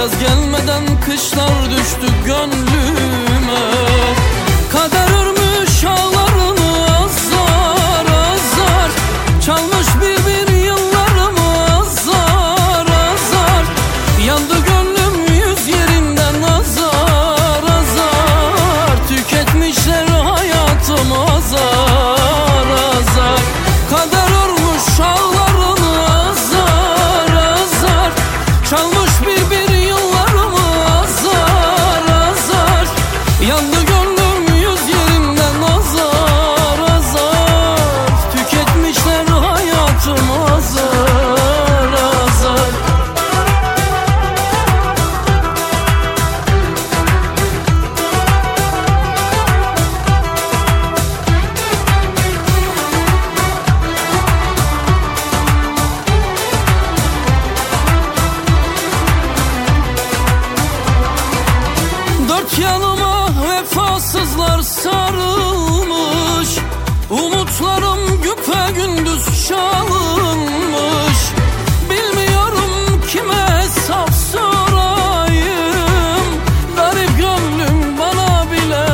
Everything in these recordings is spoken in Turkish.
Yaz gelmeden kışlar düştü gönlüme. Kader örmüş ağlarını azar azar, çalmış bir yıllarımı azar azar. Yandı gönlüm yüz yerinden azar azar, tüketmişler hayatımı azar azar. Kader örmüş ağlarını azar azar, çalmış bir yıllarımı azar azar. Yandı gönlüm yüz yerinden azar azar, tüketmişler hayatımı azar azar. Dört yanıma vefasızlar sarılmış, umutlarım güpegündüz çalınmış. Bilmiyorum kime hesap sorayım, garip gönlüm bana bile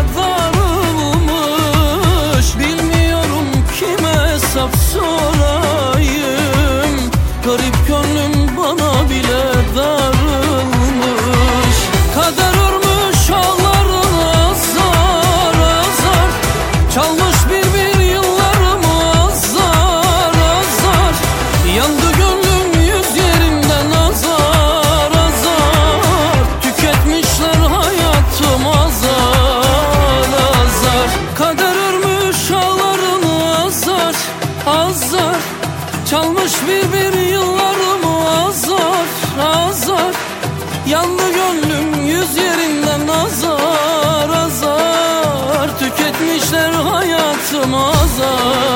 darılmış. Bilmiyorum kime hesap sorayım, garip gönlüm bana bile darılmış. Kader örmüş ağlarını azar azar, çalmış bir yıllarımı azar azar. Yandı gönlüm yüz yerinden azar azar, tüketmişler hayatımı azar azar. Kader örmüş ağlarını azar azar, çalmış bir yıllarımı azar azar. Yandı gönlüm yüz yerinden azar azar, tüketmişler hayatımı azar